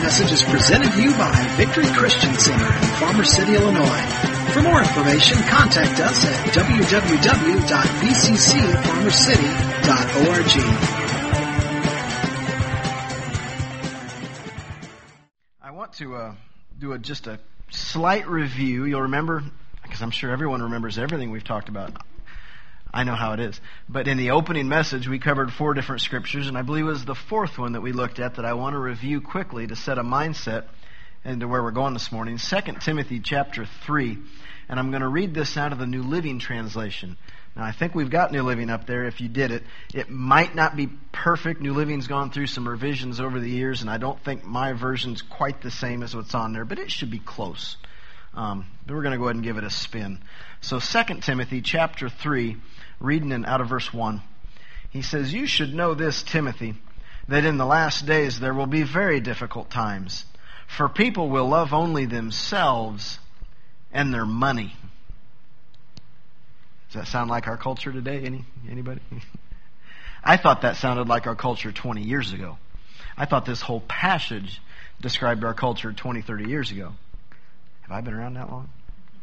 message is presented to you by Victory Christian Center in Farmer City, Illinois. For more information, contact us at www.bccfarmercity.org. I want to do just a slight review. You'll remember, because I'm sure everyone remembers everything we've talked about. I know how it is. But in the opening message, we covered 4 different scriptures, and I believe it was the 4th one that we looked at that I want to review quickly to set a mindset into where we're going this morning. 2 Timothy chapter 3, and I'm going to read this out of the New Living Translation. Now, I think we've got New Living up there if you did it. It might not be perfect. New Living's gone through some revisions over the years, and I don't think my version's quite the same as what's on there, but it should be close. But we're going to go ahead and give it a spin. So 2 Timothy chapter 3, reading out of verse 1. He says, "You should know this, Timothy, that in the last days there will be very difficult times. For people will love only themselves and their money." Does that sound like our culture today? Anybody? I thought that sounded like our culture 20 years ago. I thought this whole passage described our culture 20, 30 years ago. Have I been around that long?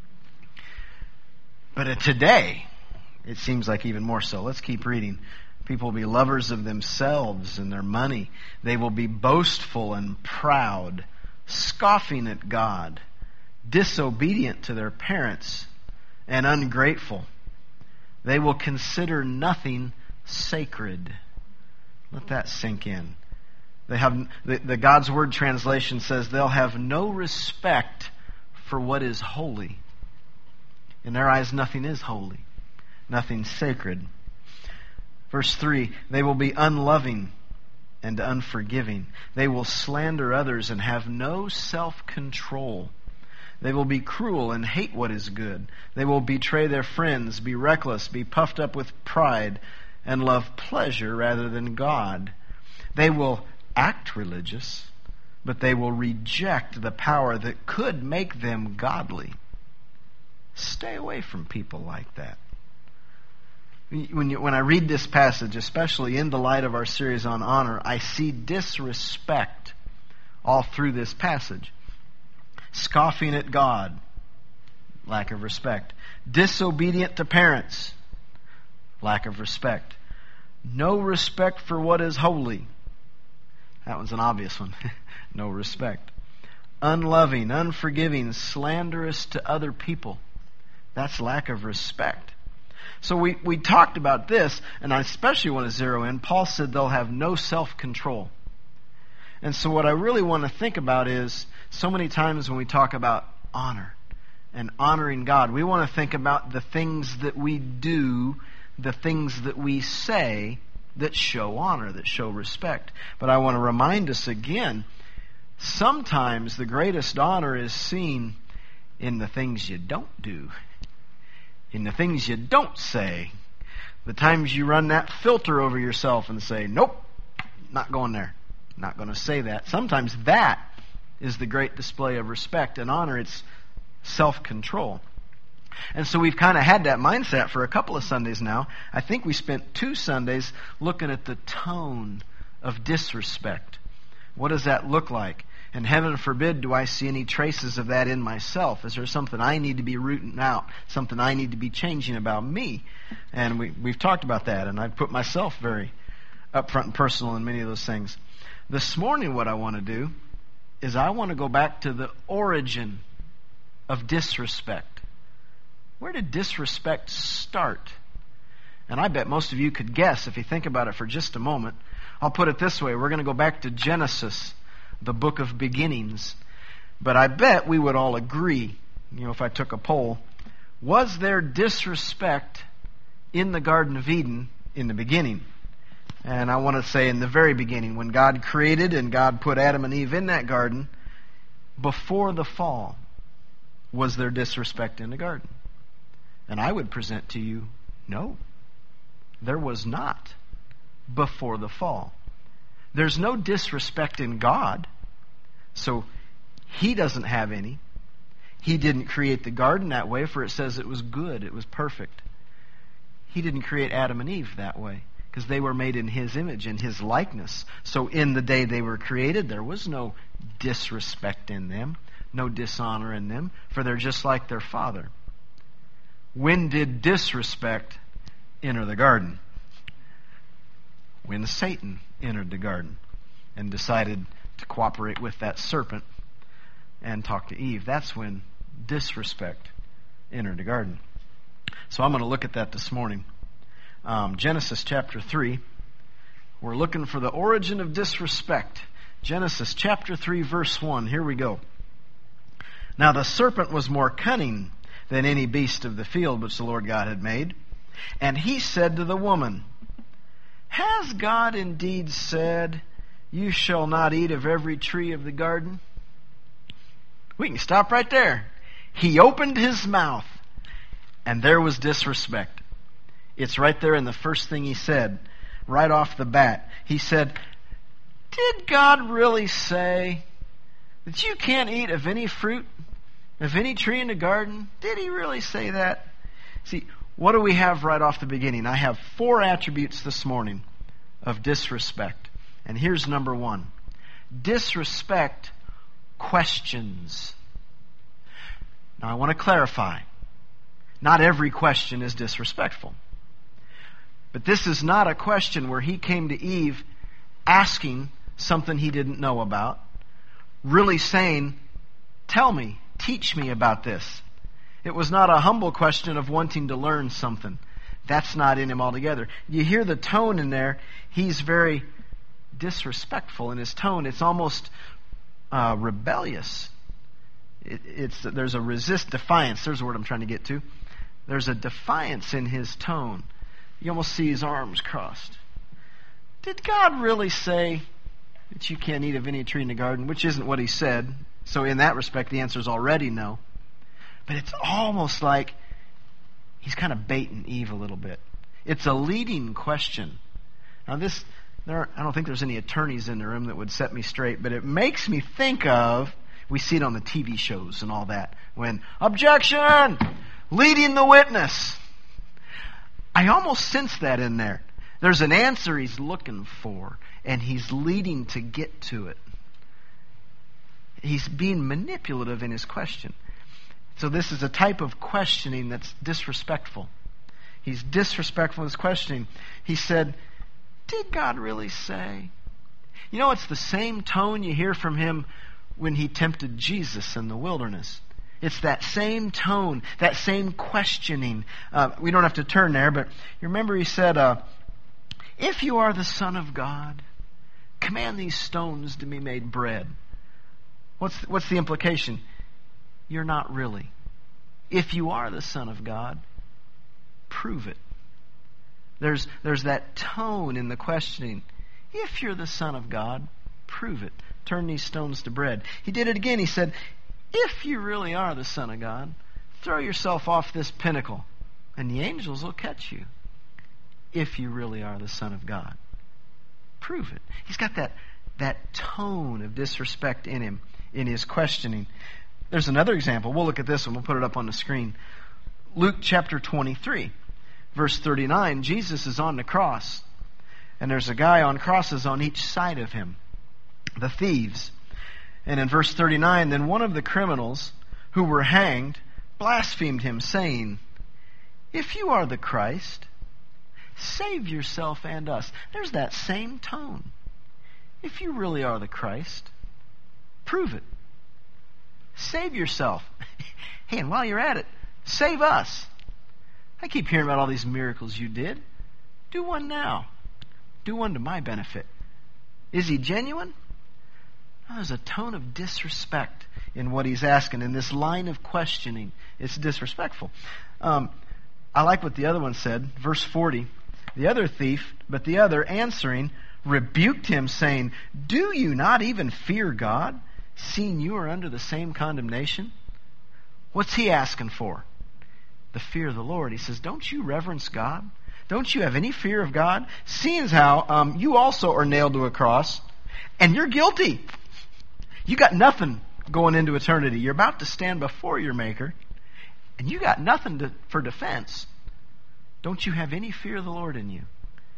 But today, it seems like even more so. Let's keep reading. People will be lovers of themselves and their money. They will be boastful and proud, scoffing at God, disobedient to their parents, and ungrateful. They will consider nothing sacred. Let that sink in. They have the God's Word translation says they'll have no respect for what is holy. In their eyes, nothing is holy. Nothing sacred. Verse 3, they will be unloving and unforgiving. They will slander others and have no self-control. They will be cruel and hate what is good. They will betray their friends, be reckless, be puffed up with pride, and love pleasure rather than God. They will act religious, but they will reject the power that could make them godly. Stay away from people like that. When I read this passage, especially in the light of our series on honor, I see disrespect all through this passage. Scoffing at God, lack of respect. Disobedient to parents, lack of respect. No respect for what is holy. That one's an obvious one. No respect. Unloving, unforgiving, slanderous to other people. That's lack of respect. So we talked about this, and I especially want to zero in. Paul said they'll have no self-control. And so what I really want to think about is, so many times when we talk about honor and honoring God, we want to think about the things that we do, the things that we say that show honor, that show respect. But I want to remind us again, sometimes the greatest honor is seen in the things you don't do, in the things you don't say, the times you run that filter over yourself and say, nope, not going there, not going to say that. Sometimes that is the great display of respect and honor. It's self-control. And so we've kind of had that mindset for a couple of Sundays now. I think we spent 2 Sundays looking at the tone of disrespect. What does that look like? And heaven forbid do I see any traces of that in myself. Is there something I need to be rooting out? Something I need to be changing about me? And we've talked about that, and I've put myself very upfront and personal in many of those things. This morning what I want to do is I want to go back to the origin of disrespect. Where did disrespect start? And I bet most of you could guess if you think about it for just a moment. I'll put it this way. We're going to go back to Genesis, the book of beginnings. But I bet we would all agree, if I took a poll, was there disrespect in the Garden of Eden in the beginning? And I want to say in the very beginning, when God created and God put Adam and Eve in that garden, before the fall, was there disrespect in the garden? And I would present to you, no, there was not before the fall. There's no disrespect in God, so He doesn't have any. He didn't create the garden that way, for it says it was good, it was perfect. He didn't create Adam and Eve that way, because they were made in His image, in His likeness. So in the day they were created, there was no disrespect in them, no dishonor in them, for they're just like their Father. When did disrespect enter the garden? When Satan entered the garden and decided to cooperate with that serpent and talk to Eve. That's when disrespect entered the garden. So I'm going to look at that this morning. Genesis chapter 3. We're looking for the origin of disrespect. Genesis chapter 3 verse 1. Here we go. Now the serpent was more cunning than any beast of the field which the Lord God had made. And he said to the woman, Has God indeed said, You shall not eat of every tree of the garden? We can stop right there. He opened his mouth, and there was disrespect. It's right there in the first thing he said, right off the bat. He said, Did God really say that you can't eat of any fruit, of any tree in the garden? Did He really say that? See, what do we have right off the beginning? I have 4 attributes this morning of disrespect. And here's number 1. Disrespect questions. Now I want to clarify. Not every question is disrespectful. But this is not a question where he came to Eve asking something he didn't know about. Really saying, Tell me, teach me about this. It was not a humble question of wanting to learn something. That's not in him altogether. You hear the tone in there. He's very disrespectful in his tone. It's almost rebellious. There's a defiance. There's the word I'm trying to get to. There's a defiance in his tone. You almost see his arms crossed. Did God really say that you can't eat of any tree in the garden? Which isn't what he said. So in that respect, the answer is already no. But it's almost like he's kind of baiting Eve a little bit. It's a leading question. Now I don't think there's any attorneys in the room that would set me straight, but it makes me think of, we see it on the TV shows and all that, when, objection! Leading the witness. I almost sense that in there. There's an answer he's looking for, and he's leading to get to it. He's being manipulative in his question. So this is a type of questioning that's disrespectful. He's disrespectful in his questioning. He said, Did God really say? You know, it's the same tone you hear from him when he tempted Jesus in the wilderness. It's that same tone, that same questioning. We don't have to turn there, but you remember he said, If you are the Son of God, command these stones to be made bread. What's the implication? You're not really. If you are the Son of God, prove it. There's that tone in the questioning. If you're the Son of God, prove it. Turn these stones to bread. He did it again. He said, If you really are the Son of God, throw yourself off this pinnacle, and the angels will catch you. If you really are the Son of God, prove it. He's got that tone of disrespect in him, in his questioning. There's another example. We'll look at this one. We'll put it up on the screen. Luke chapter 23, verse 39. Jesus is on the cross, and there's a guy on crosses on each side of him, the thieves. And in verse 39, then one of the criminals who were hanged blasphemed him, saying, If you are the Christ, save yourself and us. There's that same tone. If you really are the Christ, prove it. Save yourself. Hey, and while you're at it, save us. I keep hearing about all these miracles you did. Do one now. Do one to my benefit. Is he genuine? Oh, there's a tone of disrespect in what he's asking. In this line of questioning, it's disrespectful. I like what the other one said. Verse 40. The other thief, but the other answering, rebuked him, saying, Do you not even fear God, seeing you are under the same condemnation? What's he asking for? The fear of the Lord. He says, Don't you reverence God? Don't you have any fear of God? Seeing as how you also are nailed to a cross, and you're guilty. You got nothing going into eternity. You're about to stand before your Maker, and you got nothing for defense. Don't you have any fear of the Lord in you?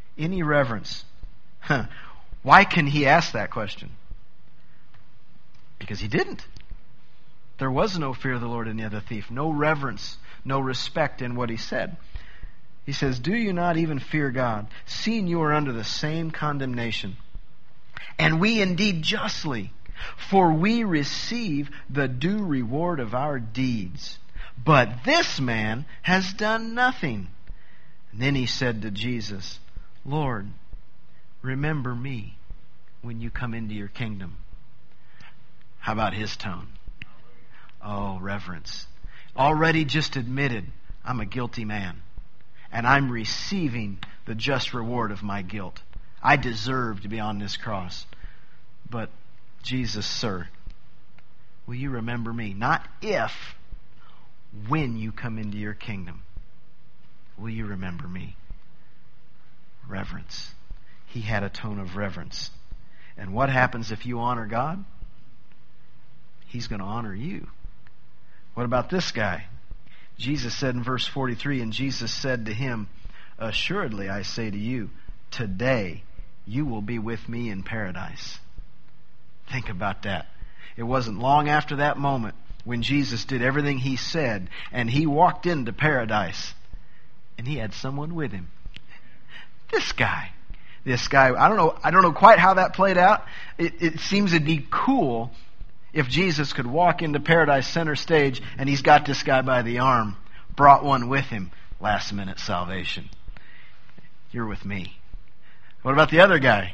Any reverence. Why can he ask that question? Because he didn't. There was no fear of the Lord in the other thief. No reverence, no respect in what he said. He says, do you not even fear God, seeing you are under the same condemnation? And we indeed justly, for we receive the due reward of our deeds. But this man has done nothing. And then he said to Jesus, Lord, remember me when you come into your kingdom. How about his tone? Oh, reverence. Already just admitted, I'm a guilty man. And I'm receiving the just reward of my guilt. I deserve to be on this cross. But Jesus, sir, will you remember me? Not if, when you come into your kingdom. Will you remember me? Reverence. He had a tone of reverence. And what happens if you honor God? He's going to honor you. What about this guy? Jesus said in verse 43, and Jesus said to him, assuredly I say to you, today you will be with me in paradise. Think about that. It wasn't long after that moment when Jesus did everything he said, and he walked into paradise, and he had someone with him. This guy, I don't know quite how that played out. It seems it'd be cool if Jesus could walk into paradise center stage and he's got this guy by the arm, brought one with him, last minute salvation. You're with me. What about the other guy?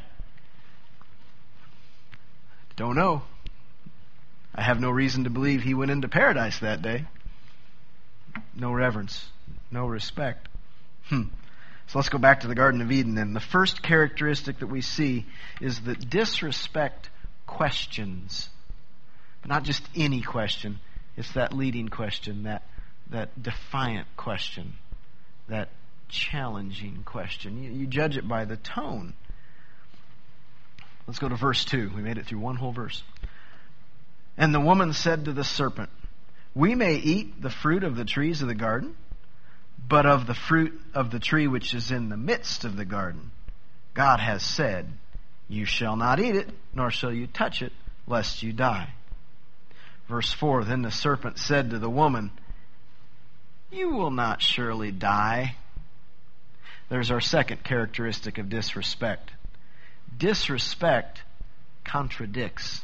Don't know. I have no reason to believe he went into paradise that day. No reverence, no respect. So let's go back to the Garden of Eden then. The first characteristic that we see is that disrespect questions. But not just any question. It's that leading question, that defiant question, that challenging question. You judge it by the tone. Let's go to verse 2. We made it through one whole verse. And the woman said to the serpent, we may eat the fruit of the trees of the garden, but of the fruit of the tree which is in the midst of the garden, God has said, you shall not eat it, nor shall you touch it, lest you die. Verse 4, then the serpent said to the woman, you will not surely die. There's our second characteristic of disrespect. Disrespect contradicts.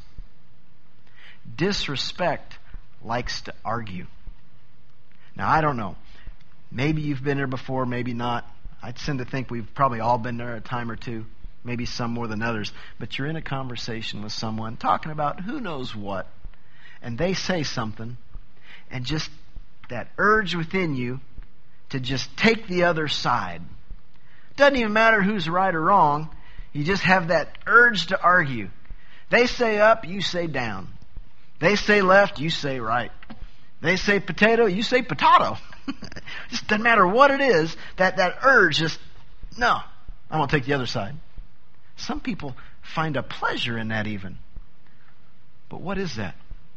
Disrespect likes to argue. Now, I don't know. Maybe you've been there before, maybe not. I tend to think we've probably all been there a time or two, maybe some more than others. But you're in a conversation with someone talking about who knows what, and they say something, and just that urge within you to just take the other side. Doesn't even matter who's right or wrong. You just have that urge to argue. They say up, you say down. They say left, you say right. They say potato, you say potato. Just doesn't matter what it is, that urge just, no, I'm going to take the other side. Some people find a pleasure in that even. But what is that?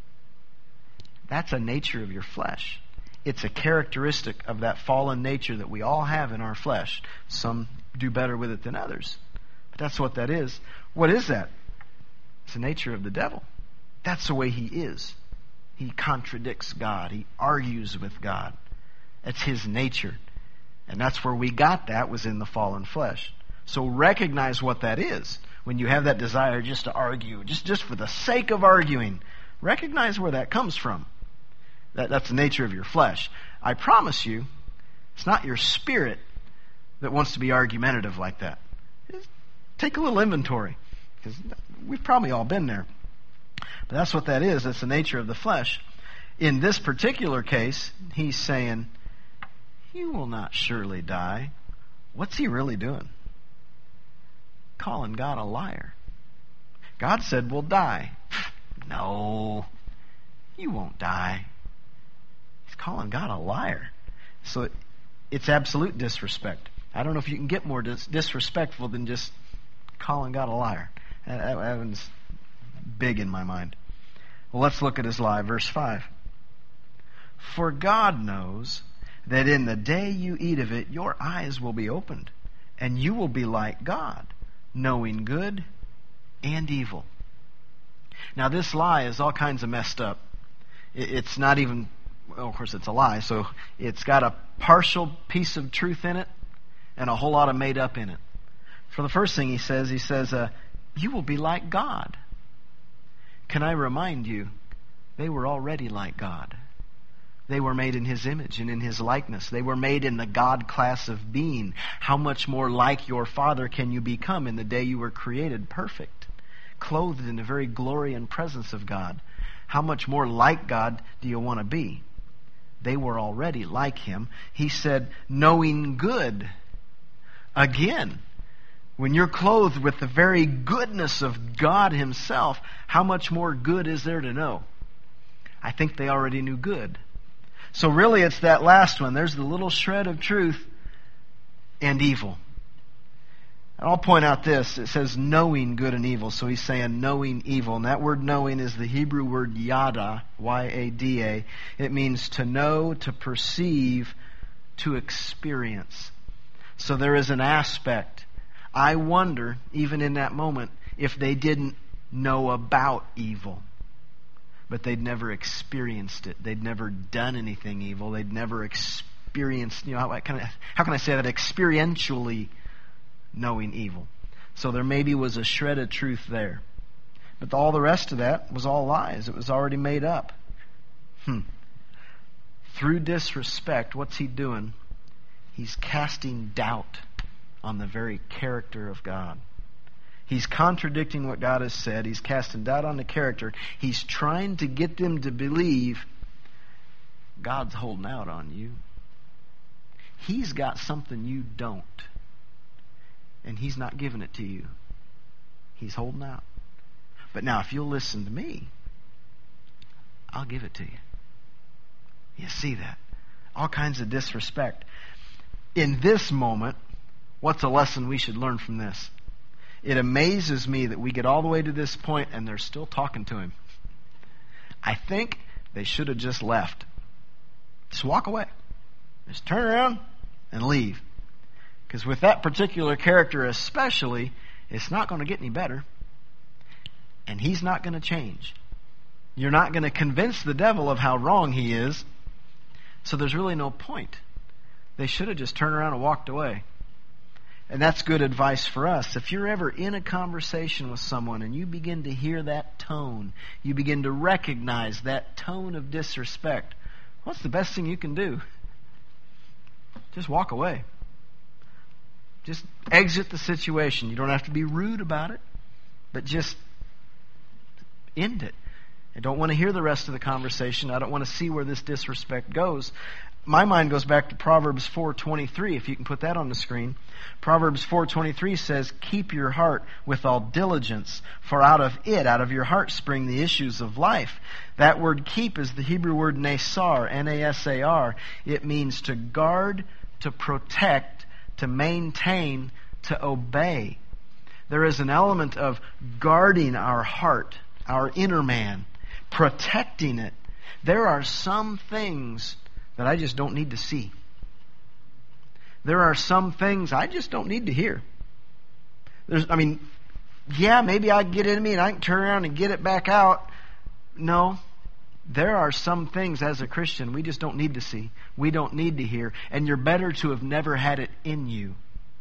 That's a nature of your flesh. It's a characteristic of that fallen nature that we all have in our flesh. Some do better with it than others. But that's what that is. What is that? It's the nature of the devil. That's the way he is. He contradicts God. He argues with God. That's his nature. And that's where we got that, was in the fallen flesh. So recognize what that is. When you have that desire just to argue, just for the sake of arguing, recognize where that comes from. That's the nature of your flesh. I promise you, it's not your spirit that wants to be argumentative like that. Just take a little inventory, because we've probably all been there. But that's what that is. That's the nature of the flesh. In this particular case, he's saying, you will not surely die. What's he really doing? Calling God a liar. God said we'll die. No, you won't die. He's calling God a liar. So it's absolute disrespect. I don't know if you can get more disrespectful than just calling God a liar. That one's big in my mind. Well, let's look at his lie. Verse 5. For God knows that in the day you eat of it, your eyes will be opened, and you will be like God, knowing good and evil. Now, this lie is all kinds of messed up. It's not even, well, of course it's a lie, so it's got a partial piece of truth in it and a whole lot of made up in it. For the first thing he says, you will be like God. Can I remind you, they were already like God. They were made in His image and in His likeness. They were made in the God class of being. How much more like your Father can you become in the day you were created perfect, clothed in the very glory and presence of God? How much more like God do you want to be? They were already like Him. He said, knowing good. Again, when you're clothed with the very goodness of God Himself, how much more good is there to know? I think they already knew good. So really it's that last one. There's the little shred of truth and evil. And I'll point out this. It says knowing good and evil. So he's saying knowing evil. And that word knowing is the Hebrew word yada, Y-A-D-A. It means to know, to perceive, to experience. So there is an aspect. I wonder, even in that moment, if they didn't know about evil. But they'd never experienced it. They'd never done anything evil. They'd never experienced, how can I say that? Experientially knowing evil. So there maybe was a shred of truth there. But all the rest of that was all lies. It was already made up. Through disrespect, what's he doing? He's casting doubt on the very character of God. He's contradicting what God has said. He's casting doubt on the character. He's trying to get them to believe God's holding out on you. He's got something you don't. And He's not giving it to you. He's holding out. But now, if you'll listen to me, I'll give it to you. You see that? All kinds of disrespect. In this moment, what's a lesson we should learn from this? It amazes me that we get all the way to this point and they're still talking to him. I think they should have just left. Just walk away. Just turn around and leave. Because with that particular character especially, it's not going to get any better. And he's not going to change. You're not going to convince the devil of how wrong he is. So there's really no point. They should have just turned around and walked away. And that's good advice for us. If you're ever in a conversation with someone and you begin to hear that tone, you begin to recognize that tone of disrespect, what's the best thing you can do? Just walk away. Just exit the situation. You don't have to be rude about it, but just end it. I don't want to hear the rest of the conversation. I don't want to see where this disrespect goes. My mind goes back to Proverbs 4:23, if you can put that on the screen. Proverbs 4:23 says, keep your heart with all diligence, for out of it, out of your heart, spring the issues of life. That word keep is the Hebrew word nasar, N-A-S-A-R. It means to guard, to protect, to maintain, to obey. There is an element of guarding our heart, our inner man, protecting it. There are some things that I just don't need to see. There are some things I just don't need to hear. Maybe I get it in me and I can turn around and get it back out. No. There are some things as a Christian we just don't need to see. We don't need to hear. And you're better to have never had it in you.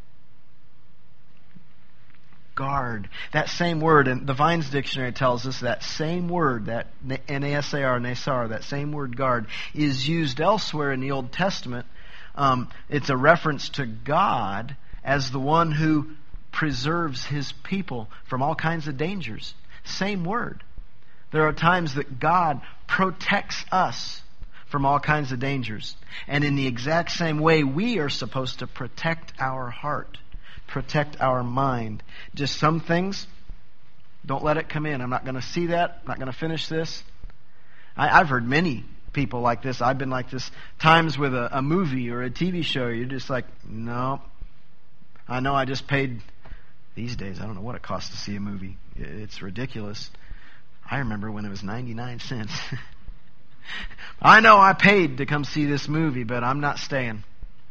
Guard. That same word, and the Vine's Dictionary tells us that same word, that N-A-S-A-R, Nasar, that same word guard, is used elsewhere in the Old Testament. It's a reference to God as the one who preserves His people from all kinds of dangers. Same word. There are times that God protects us from all kinds of dangers. And in the exact same way, we are supposed to protect our heart. Protect our mind. Just some things, don't let it come in. I'm not going to see that. I'm not going to finish this. I've heard many people like this. I've been like this times with a movie or a TV show. You're just like, no. I know I just paid, these days, I don't know what it costs to see a movie. It's ridiculous. I remember when it was 99 cents. I know I paid to come see this movie, but I'm not staying.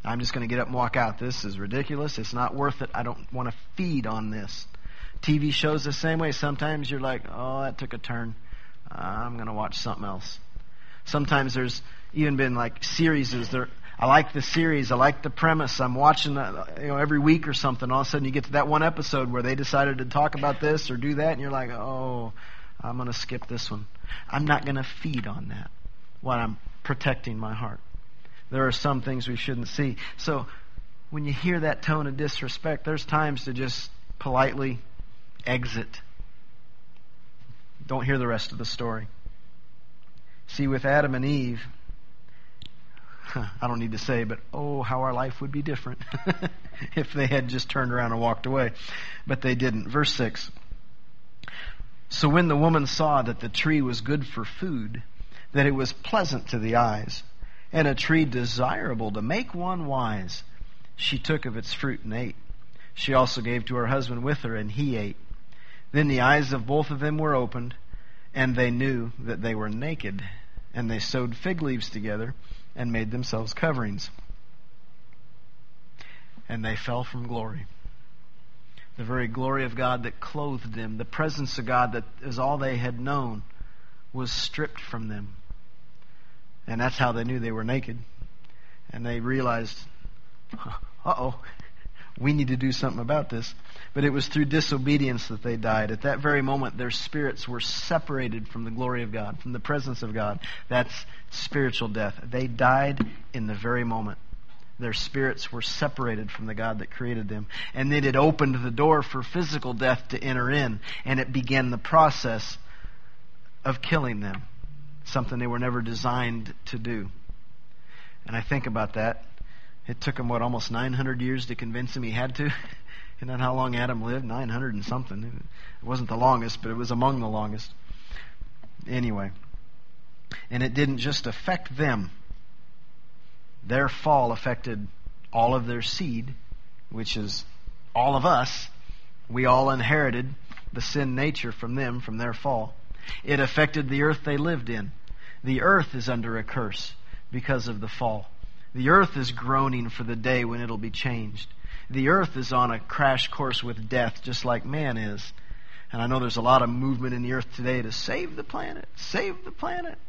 I'm just going to get up and walk out. This is ridiculous. It's not worth it. I don't want to feed on this. TV shows the same way. Sometimes you're like, oh, that took a turn. I'm going to watch something else. Sometimes there's even been like series. I like the series. I like the premise. I'm watching every week or something. All of a sudden you get to that one episode where they decided to talk about this or do that, and you're like, oh, I'm going to skip this one. I'm not going to feed on that while I'm protecting my heart. There are some things we shouldn't see. So when you hear that tone of disrespect, there's times to just politely exit. Don't hear the rest of the story. See, with Adam and Eve, I don't need to say, but oh, how our life would be different if they had just turned around and walked away. But they didn't. Verse 6. So when the woman saw that the tree was good for food, that it was pleasant to the eyes, and a tree desirable to make one wise, she took of its fruit and ate. She also gave to her husband with her, and he ate. Then the eyes of both of them were opened, and they knew that they were naked. And they sewed fig leaves together and made themselves coverings. And they fell from glory. The very glory of God that clothed them, the presence of God that is all they had known, was stripped from them. And that's how they knew they were naked. And they realized, we need to do something about this. But it was through disobedience that they died. At that very moment, their spirits were separated from the glory of God, from the presence of God. That's spiritual death. They died in the very moment. Their spirits were separated from the God that created them. And then it opened the door for physical death to enter in. And it began the process of killing them. Something they were never designed to do. And I think about that. It took him, almost 900 years to convince him he had to? Isn't that how long Adam lived? 900 and something. It wasn't the longest, but it was among the longest. Anyway. And it didn't just affect them. Their fall affected all of their seed, which is all of us. We all inherited the sin nature from them, from their fall. It affected the earth they lived in. The earth is under a curse because of the fall. The earth is groaning for the day when it'll be changed. The earth is on a crash course with death, just like man is. And I know there's a lot of movement in the earth today to save the planet. Save the planet.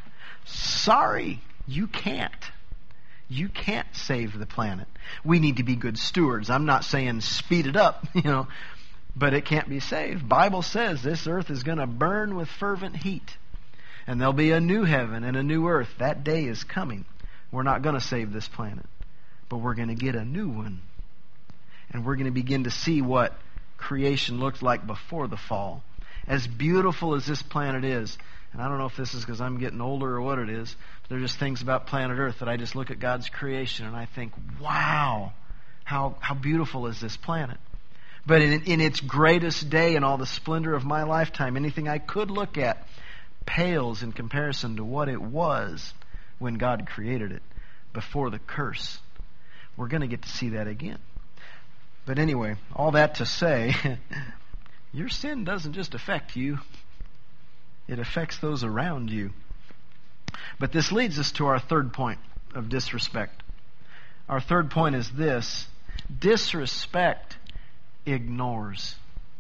Sorry, you can't. You can't save the planet. We need to be good stewards. I'm not saying speed it up, but it can't be saved. Bible says this earth is going to burn with fervent heat. And there'll be a new heaven and a new earth. That day is coming. We're not going to save this planet, but we're going to get a new one. And we're going to begin to see what creation looked like before the fall. As beautiful as this planet is, and I don't know if this is because I'm getting older or what it is, but there are just things about planet Earth that I just look at God's creation and I think, wow, how beautiful is this planet. But in its greatest day in all the splendor of my lifetime, anything I could look at pales in comparison to what it was when God created it before the curse. We're going to get to see that again. But anyway, all that to say, your sin doesn't just affect you. It affects those around you. But this leads us to our third point of disrespect. Our third point is this: disrespect ignores.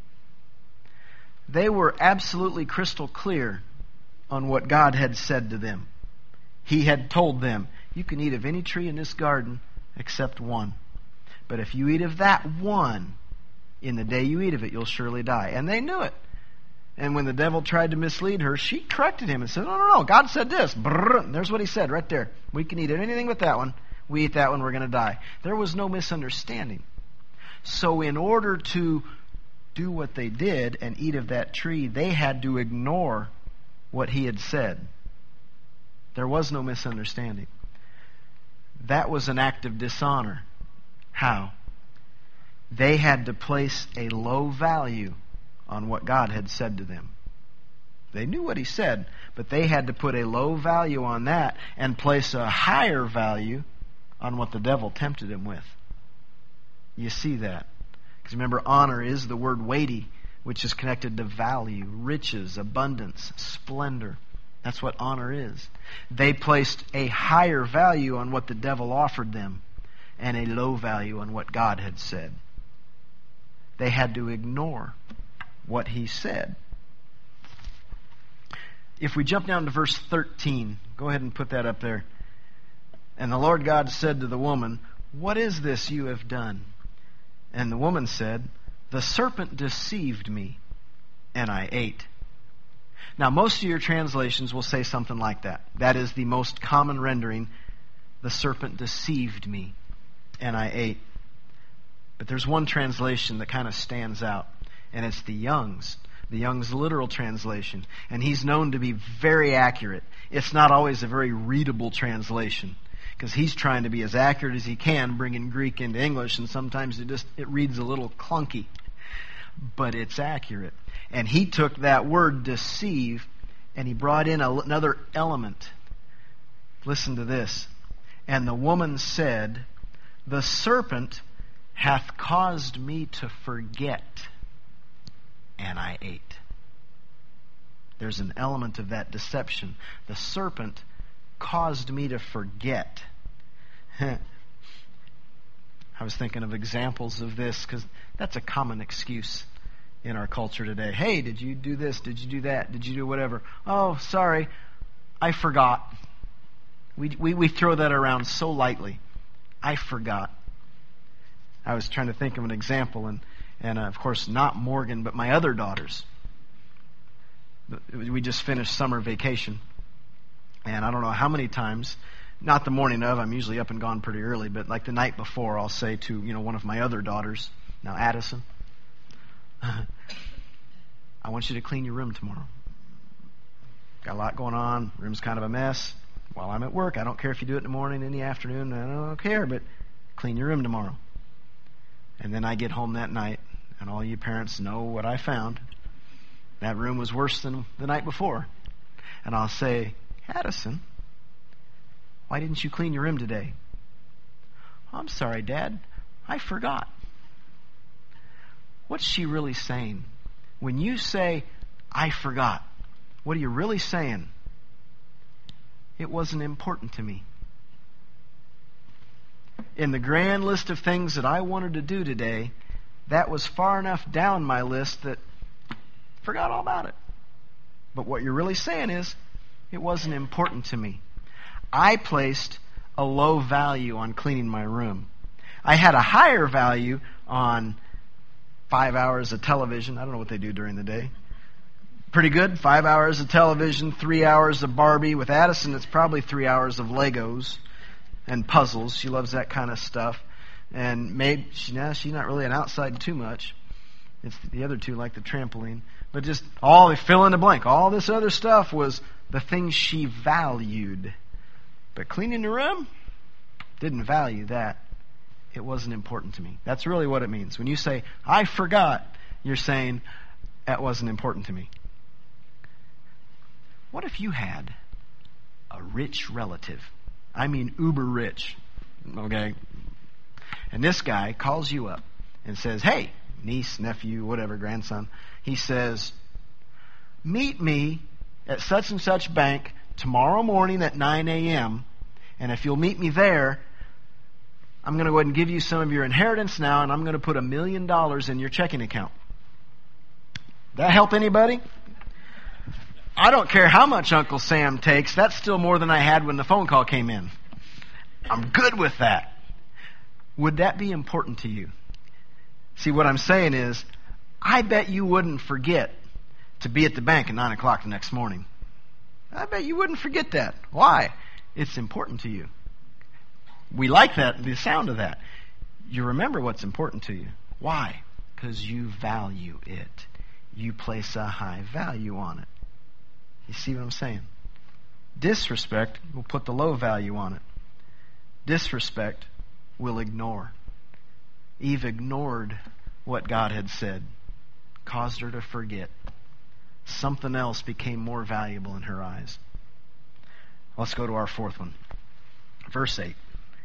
They were absolutely crystal clear on what God had said to them. He had told them, you can eat of any tree in this garden except one. But if you eat of that one, in the day you eat of it, you'll surely die. And they knew it. And when the devil tried to mislead her, she corrected him and said, no, God said this. Brrr. There's what he said right there. We can eat anything but that one. We eat that one, we're going to die. There was no misunderstanding. So in order to do what they did and eat of that tree, they had to ignore what he had said. There was no misunderstanding. That was an act of dishonor. How? They had to place a low value on what God had said to them. They knew what he said, but they had to put a low value on that and place a higher value on what the devil tempted him with. You see that? Because remember, honor is the word weighty, which is connected to value, riches, abundance, splendor. That's what honor is. They placed a higher value on what the devil offered them. and a low value on what God had said. They had to ignore what he said. If we jump down to verse 13, go ahead and put that up there. And the Lord God said to the woman, "What is this you have done?" And the woman said, "The serpent deceived me, and I ate." Now, most of your translations will say something like that. That is the most common rendering. The serpent deceived me, and I ate. But there's one translation that kind of stands out, and it's the Young's literal translation. And he's known to be very accurate. It's not always a very readable translation, because he's trying to be as accurate as he can, bringing Greek into English, and sometimes it reads a little clunky. But it's accurate. And he took that word deceive and he brought in another element. Listen to this. And the woman said, "The serpent hath caused me to forget, and I ate." There's an element of that deception. The serpent caused me to forget. I was thinking of examples of this because that's a common excuse in our culture today. Hey, did you do this? Did you do that? Did you do whatever? Oh, sorry, I forgot. We throw that around so lightly. I forgot. I was trying to think of an example, and of course not Morgan, but my other daughters. We just finished summer vacation, and I don't know how many times, not the morning of, I'm usually up and gone pretty early, but like the night before, I'll say to one of my other daughters, now Addison, I want you to clean your room tomorrow. Got a lot going on. Room's kind of a mess. While I'm at work, I don't care if you do it in the morning, in the afternoon. I don't care, but clean your room tomorrow. And then I get home that night, and all you parents know what I found. That room was worse than the night before. And I'll say, "Addison, why didn't you clean your room today?" "I'm sorry, Dad. I forgot." What's she really saying? When you say, "I forgot," what are you really saying? It wasn't important to me. In the grand list of things that I wanted to do today, that was far enough down my list that I forgot all about it. But what you're really saying is, it wasn't important to me. I placed a low value on cleaning my room. I had a higher value on 5 hours of television. I don't know what they do during the day. Pretty good. 5 hours of television, 3 hours of Barbie. With Addison, it's probably 3 hours of Legos and puzzles. She loves that kind of stuff. And she's not really an outside too much. It's the other two like the trampoline. But just all fill in the blank. All this other stuff was the things she valued. But cleaning the room, didn't value that. It wasn't important to me. That's really what it means. When you say, "I forgot," you're saying, that wasn't important to me. What if you had a rich relative? I mean uber rich. Okay? And this guy calls you up and says, "Hey, niece, nephew, whatever, grandson." He says, "Meet me at such and such bank tomorrow morning at 9 a.m. And if you'll meet me there, I'm going to go ahead and give you some of your inheritance now, and I'm going to put $1 million in your checking account." That help anybody? I don't care how much Uncle Sam takes. That's still more than I had when the phone call came in. I'm good with that. Would that be important to you? See, what I'm saying is, I bet you wouldn't forget to be at the bank at 9 o'clock the next morning. I bet you wouldn't forget that. Why? It's important to you. We like that, the sound of that. You remember what's important to you. Why? Because you value it. You place a high value on it. You see what I'm saying? Disrespect will put the low value on it. Disrespect will ignore. Eve ignored what God had said, caused her to forget. Something else became more valuable in her eyes. Let's go to our fourth one. Verse 8.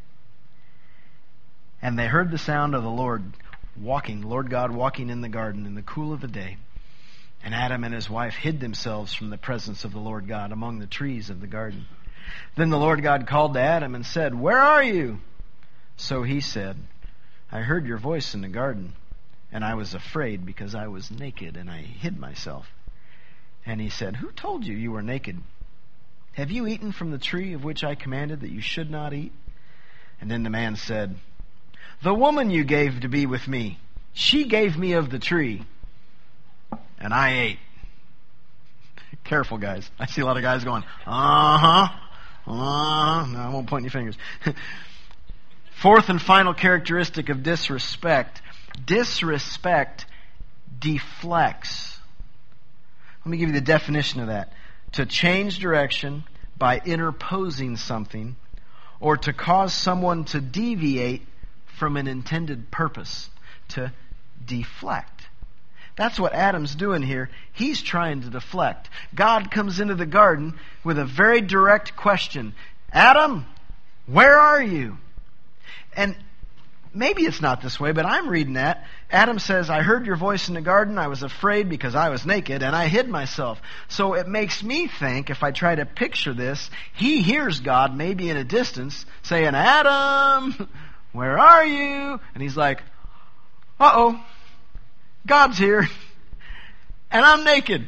And they heard the sound of the Lord God walking in the garden in the cool of the day. And Adam and his wife hid themselves from the presence of the Lord God among the trees of the garden. Then the Lord God called to Adam and said, "Where are you?" So he said, I heard your voice in the garden, and I was afraid because I was naked, and I hid myself. And he said, who told you you were naked? Have you eaten from the tree of which I commanded that you should not eat? And then the man said, the woman you gave to be with me, she gave me of the tree, and I ate. Careful, guys. I see a lot of guys going, No, I won't point any fingers. Fourth and final characteristic of disrespect. Disrespect deflects. Let me give you the definition of that. To change direction by interposing something, or to cause someone to deviate from an intended purpose. To deflect. That's what Adam's doing here. He's trying to deflect. God comes into the garden with a very direct question. Adam, where are you? And maybe it's not this way, but I'm reading that. Adam says, I heard your voice in the garden. I was afraid because I was naked, and I hid myself. So it makes me think, if I try to picture this, he hears God, maybe in a distance, saying, Adam, where are you? And he's like, uh-oh, God's here, and I'm naked.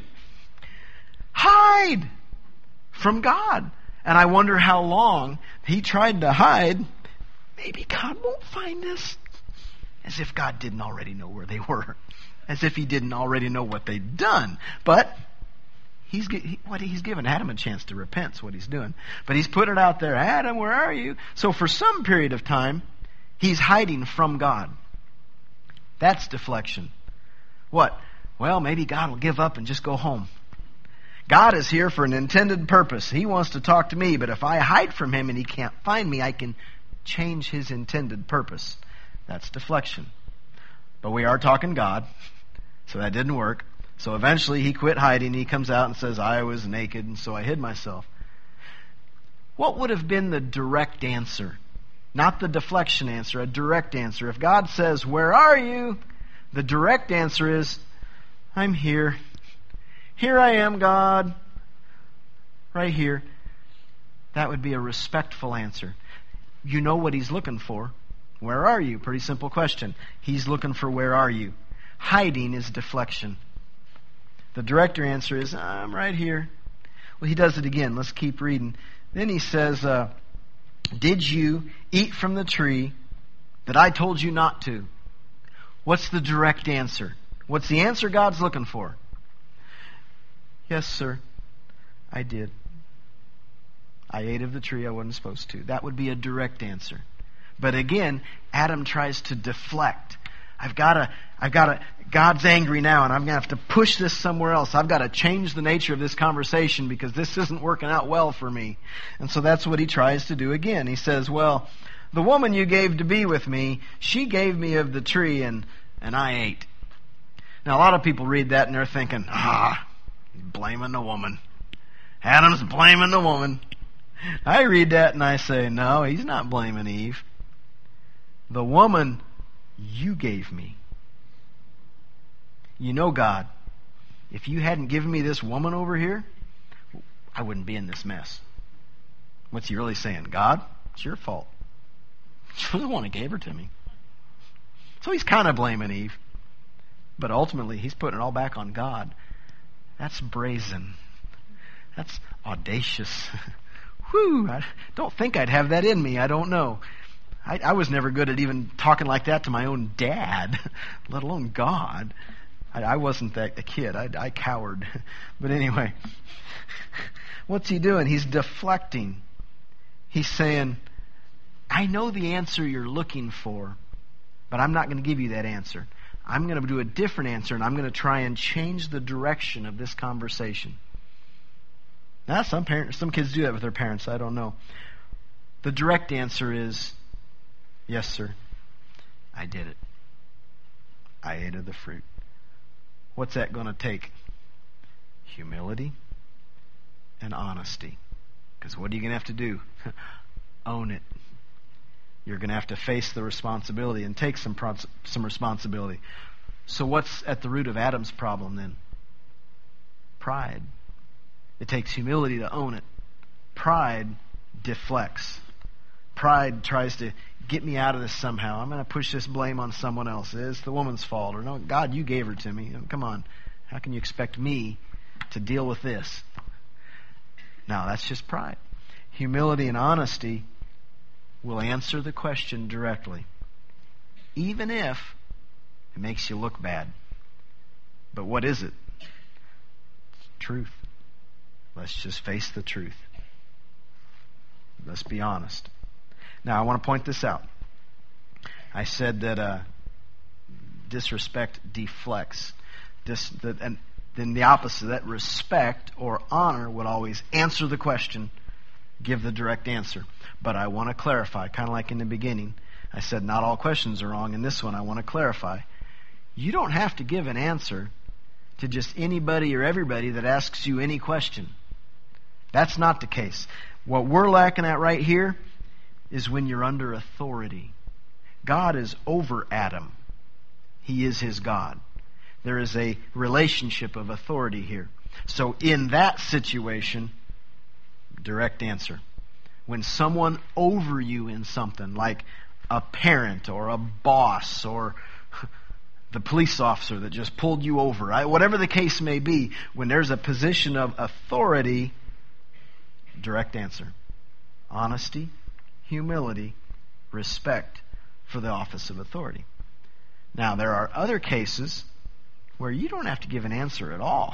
Hide from God. And I wonder how long he tried to hide. Maybe God won't find us. As if God didn't already know where they were. As if he didn't already know what they'd done. But he's given Adam a chance to repent, is what he's doing. But he's put it out there, Adam, where are you? So for some period of time, he's hiding from God. That's deflection. What? Well, maybe God will give up and just go home. God is here for an intended purpose. He wants to talk to me, but if I hide from him and he can't find me, I can change his intended purpose. That's deflection. But we are talking God, so that didn't work. So eventually he quit hiding. He comes out and says, I was naked, and so I hid myself. What would have been the direct answer? Not the deflection answer, a direct answer. If God says, where are you? The direct answer is, I'm here. Here I am, God. Right here. That would be a respectful answer. You know what he's looking for. Where are you? Pretty simple question. He's looking for where are you. Hiding is deflection. The direct answer is, I'm right here. Well, he does it again. Let's keep reading. Then he says, did you eat from the tree that I told you not to? What's the direct answer? What's the answer God's looking for? Yes, sir, I did. I ate of the tree I wasn't supposed to. That would be a direct answer. But again, Adam tries to deflect. God's angry now, and I'm going to have to push this somewhere else. I've got to change the nature of this conversation because this isn't working out well for me. And so that's what he tries to do again. He says, well, the woman you gave to be with me, she gave me of the tree, and I ate. Now, a lot of people read that and they're thinking, he's blaming the woman. Adam's blaming the woman. I read that and I say, no, he's not blaming Eve. The woman you gave me. You know, God, if you hadn't given me this woman over here, I wouldn't be in this mess. What's he really saying? God, it's your fault. You're the one who gave her to me. So he's kind of blaming Eve. But ultimately, he's putting it all back on God. That's brazen. That's audacious. Whew, I don't think I'd have that in me. I don't know. I was never good at even talking like that to my own dad, let alone God. I wasn't that a kid. I cowered. But anyway, what's he doing? He's deflecting. He's saying, I know the answer you're looking for, but I'm not going to give you that answer. I'm going to do a different answer, and I'm going to try and change the direction of this conversation. Now, some kids do that with their parents. I don't know. The direct answer is, yes, sir, I did it. I ate of the fruit. What's that going to take? Humility and honesty. Because what are you going to have to do? Own it. You're going to have to face the responsibility and take some responsibility. So what's at the root of Adam's problem then? Pride. It takes humility to own it. Pride deflects. Pride tries to get me out of this somehow. I'm going to push this blame on someone else. It's the woman's fault. Or, no, God, you gave her to me. Come on. How can you expect me to deal with this? No, that's just pride. Humility and honesty will answer the question directly, even if it makes you look bad. But what is it? It's truth. Let's just face the truth. Let's be honest. Now, I want to point this out. I said that disrespect deflects. And then the opposite, that respect or honor would always answer the question, give the direct answer. But I want to clarify, kind of like in the beginning, I said not all questions are wrong. In this one, I want to clarify. You don't have to give an answer to just anybody or everybody that asks you any question. That's not the case. What we're lacking at right here is when you're under authority. God is over Adam. He is his God. There is a relationship of authority here. So in that situation, direct answer. When someone over you in something, like a parent or a boss or the police officer that just pulled you over, right? Whatever the case may be, when there's a position of authority, direct answer. Honesty, humility, respect for the office of authority. Now, there are other cases where you don't have to give an answer at all.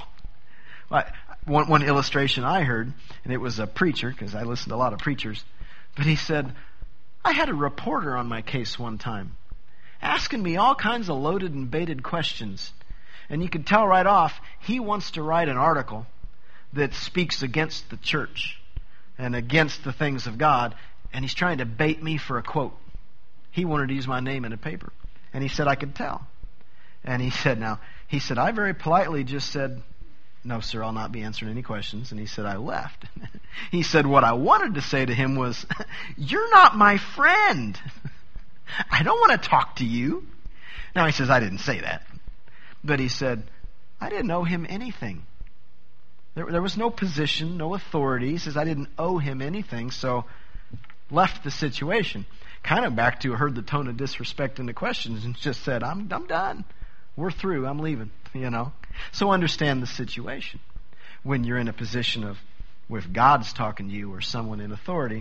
One illustration I heard, and it was a preacher, because I listen to a lot of preachers, but he said, I had a reporter on my case one time asking me all kinds of loaded and baited questions. And you could tell right off, he wants to write an article that speaks against the church and against the things of God, and he's trying to bait me for a quote. He wanted to use my name in a paper. And he said, I could tell. And he said, I very politely just said, no, sir, I'll not be answering any questions. And he said, I left. He said, what I wanted to say to him was, you're not my friend. I don't want to talk to you. Now he says, I didn't say that. But he said, I didn't owe him anything. There was no position, no authority. He says, I didn't owe him anything, so left the situation. Kind of back to heard the tone of disrespect in the questions and just said, I'm done. We're through. I'm leaving, So understand the situation. When you're in a position of, if God's talking to you or someone in authority,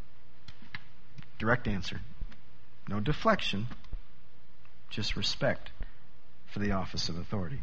direct answer. No deflection, just respect for the office of authority.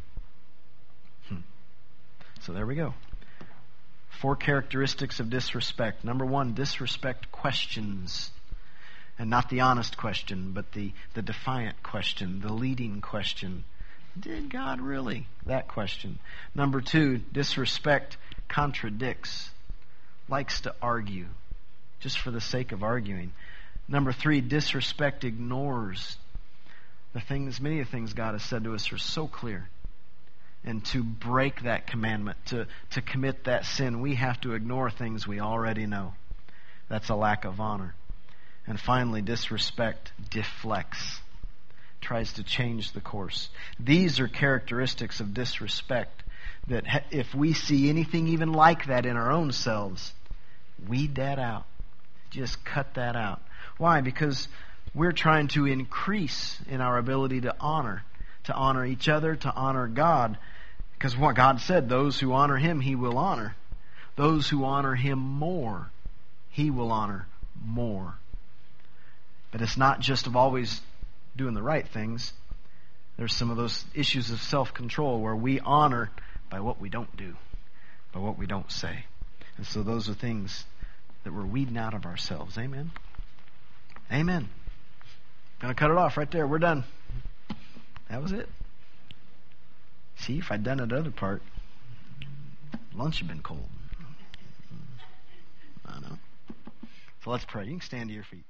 So there we go. 4 characteristics of disrespect. Number 1, disrespect questions. And not the honest question, but the defiant question, the leading question. Did God really? That question. Number 2, disrespect contradicts. Likes to argue, just for the sake of arguing. Number 3, disrespect ignores. Many of the things God has said to us are so clear. And to break that commandment, to commit that sin, we have to ignore things we already know. That's a lack of honor. And finally, disrespect deflects, tries to change the course. These are characteristics of disrespect that if we see anything even like that in our own selves, weed that out. Just cut that out. Why? Because we're trying to increase in our ability to honor each other, to honor God. Because what God said, those who honor Him, He will honor. Those who honor Him more, He will honor more. But it's not just of always doing the right things. There's some of those issues of self-control where we honor by what we don't do, by what we don't say. And so those are things that we're weeding out of ourselves. Amen? Amen. Gonna cut it off right there. We're done. That was it. See, if I'd done that other part, lunch would have been cold. I know. So let's pray. You can stand to your feet.